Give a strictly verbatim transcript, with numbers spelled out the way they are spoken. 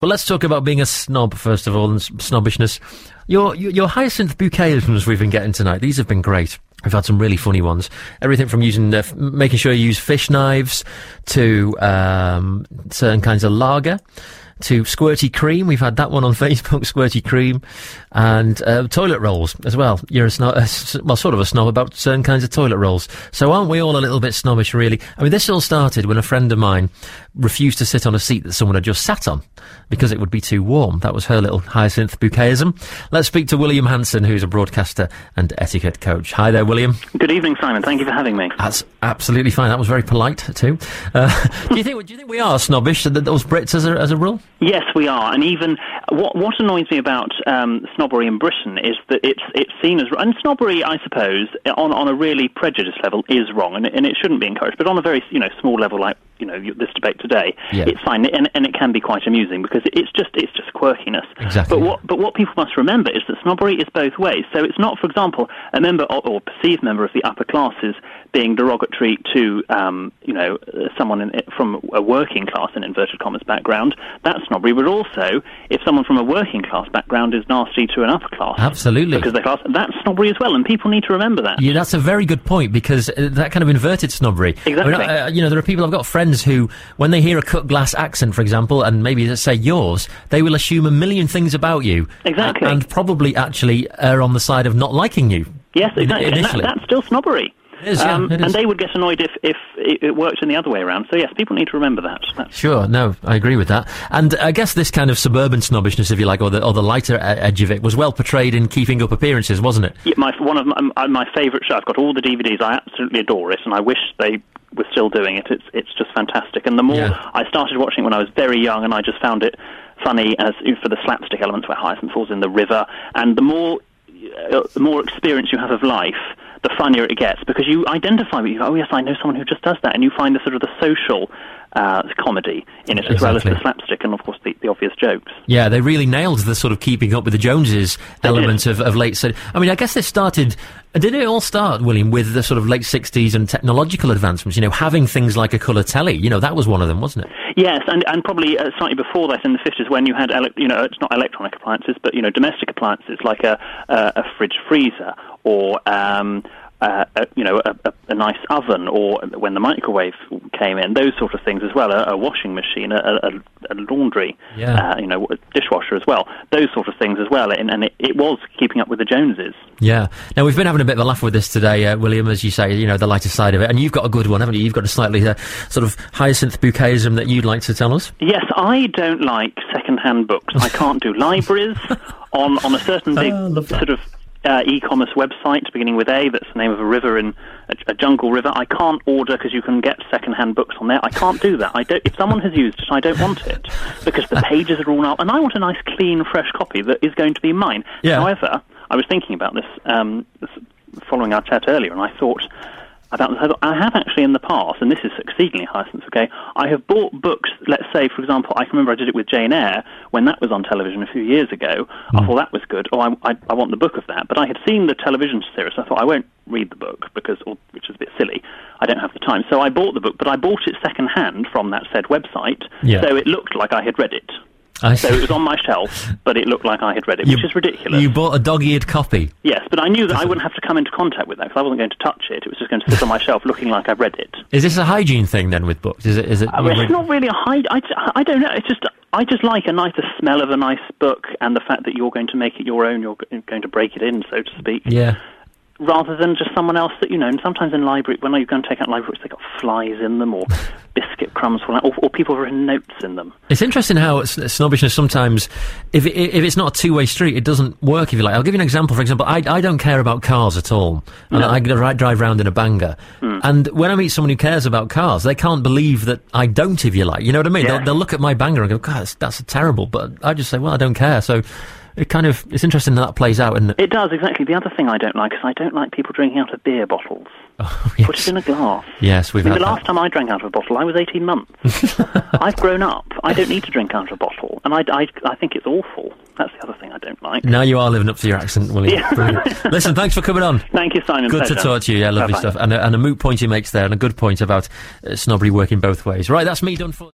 Well, let's talk about being a snob, first of all, and s- snobbishness. Your, your, your hyacinth bouquetisms we've been getting tonight, these have been great. We've had some really funny ones. Everything from using, uh, f- making sure you use fish knives, to um, certain kinds of lager, to squirty cream. We've had that one on Facebook, squirty cream, and uh, toilet rolls as well. You're a snob, uh, s- well, sort of a snob about certain kinds of toilet rolls. So aren't we all a little bit snobbish, really? I mean, this all started when a friend of mine refused to sit on a seat that someone had just sat on because it would be too warm. That was her little hyacinth bouquetism. Let's speak to William Hanson, who's a broadcaster and etiquette coach. Hi there, William. Good evening, Simon. Thank you for having me. That's absolutely fine. That was very polite too. Uh, do you think? Do you think we are snobbish, th- those Brits, as a, as a rule? Yes, we are. And even what what annoys me about um, snobbery in Britain is that it's it's seen as, and snobbery, I suppose, on on a really prejudiced level is wrong, and it, and it shouldn't be encouraged. But on a very you know small level, like you know this debate today, yeah. it's fine, and, and it can be quite amusing because it's just it's just quirkiness. Exactly. But what but what people must remember is that snobbery is both ways. So it's not, for example, a member or, or perceived member of the upper classes being derogatory to um, you know someone in, from a working class in inverted commas background. That's snobbery. But also, if someone from a working class background is nasty to an upper class, absolutely, because they're class, that's snobbery as well, and people need to remember that. Yeah, that's a very good point, because uh, that kind of inverted snobbery. Exactly. I mean, uh, you know, there are people, I've got friends who, when they hear a cut glass accent, for example, and maybe let's say yours, they will assume a million things about you. Exactly. And, and probably actually err on the side of not liking you. Yes, exactly. In, initially. And that, that's still snobbery. It is, yeah, um, it is. And they would get annoyed if, if it worked in the other way around. So yes, people need to remember that. That's Sure, no, I agree with that. And I guess this kind of suburban snobbishness, if you like, or the, or the lighter edge of it, was well portrayed in Keeping Up Appearances, wasn't it? Yeah, my, one of my, my favourite shows. I've got all the D V Ds. I absolutely adore it, and I wish they were still doing it. It's it's just fantastic. And the more Yeah. I started watching it when I was very young, and I just found it funny as for the slapstick elements where Hyacinth falls in the river, and the more uh, the more experience you have of life, the funnier it gets, because you identify with you. Oh yes, I know someone who just does that, and you find the sort of the social uh, comedy in it, as Exactly. well as the slapstick and of course the, the obvious jokes. Yeah, they really nailed the sort of Keeping Up with the Joneses They element of, of late. So, I mean, I guess this started. Did it all start, William, with the sort of late sixties and technological advancements? You know, having things like a colour telly. You know, that was one of them, wasn't it? Yes, and and probably uh, slightly before that, in the fifties, when you had ele- you know it's not electronic appliances, but you know domestic appliances like a a, a fridge freezer or um, uh, a, you know a, a, a nice oven, or when the microwave came in, those sort of things as well. A, a washing machine, a, a, a laundry, Yeah. uh, you know, a dishwasher as well. Those sort of things as well, and, and it, it was keeping up with the Joneses. Yeah. Now, we've been having a bit of a laugh with this today, uh, William, as you say, you know, the lighter side of it. And you've got a good one, haven't you? You've got a slightly uh, sort of hyacinth bouquetism that you'd like to tell us. Yes, I don't like second-hand books. I can't do libraries on, on a certain big Oh, love that. sort of uh, e-commerce website beginning with A, that's the name of a river in a, a jungle river. I can't order because you can get second-hand books on there. I can't do that. I don't. If someone has used it, I don't want it because the pages are all out, and I want a nice, clean, fresh copy that is going to be mine. Yeah. However, I was thinking about this, um, this following our chat earlier, and I thought about I have actually in the past, and this is exceedingly hyacinth, okay, I have bought books, let's say, for example, I can remember I did it with Jane Eyre when that was on television a few years ago. Mm. I thought that was good. Oh, I, I, I want the book of that. But I had seen the television series, so I thought I won't read the book, because, or, which is a bit silly. I don't have the time. So I bought the book, but I bought it second-hand from that said website, Yeah. so it looked like I had read it. I So it was on my shelf, but it looked like I had read it, You- which is ridiculous. You bought a dog-eared copy. Yes, but I knew that I wouldn't have to come into contact with that, because I wasn't going to touch it. It was just going to sit on my shelf looking like I read it. Is this a hygiene thing, then, with books? Is it? Is it? I mean, it's not really a hide. I, I don't know. It's just I just like a nice the smell of a nice book, and the fact that you're going to make it your own. You're g- going to break it in, so to speak. Yeah. Rather than just someone else that you know. And sometimes in library, when you go and take out library books, they've got flies in them, or biscuit crumbs falling out, or, or people have written notes in them. It's interesting how s- snobbishness sometimes, if it, if it's not a two-way street, it doesn't work, if you like. I'll give you an example. For example, I, I don't care about cars at all. And No. I drive, drive around in a banger. Mm. And when I meet someone who cares about cars, they can't believe that I don't, if you like. You know what I mean? Yeah. They'll, they'll look at my banger and go, God, that's, that's terrible. But I just say, well, I don't care. So it kind of, it's interesting how that plays out, isn't it? It does, exactly. The other thing I don't like is I don't like people drinking out of beer bottles. Oh, yes. Put it in a glass. Yes, we've I mean, had the that. last time I drank out of a bottle, I was eighteen months. I've grown up. I don't need to drink out of a bottle. And I, I, I think it's awful. That's the other thing I don't like. Now you are living up to your accent, William. Yeah. Brilliant. Listen, thanks for coming on. Thank you, Simon. Good Pleasure. to talk to you. Yeah, lovely Bye-bye. stuff. And a, and a moot point he makes there, and a good point about uh, snobbery working both ways. Right, that's me done for.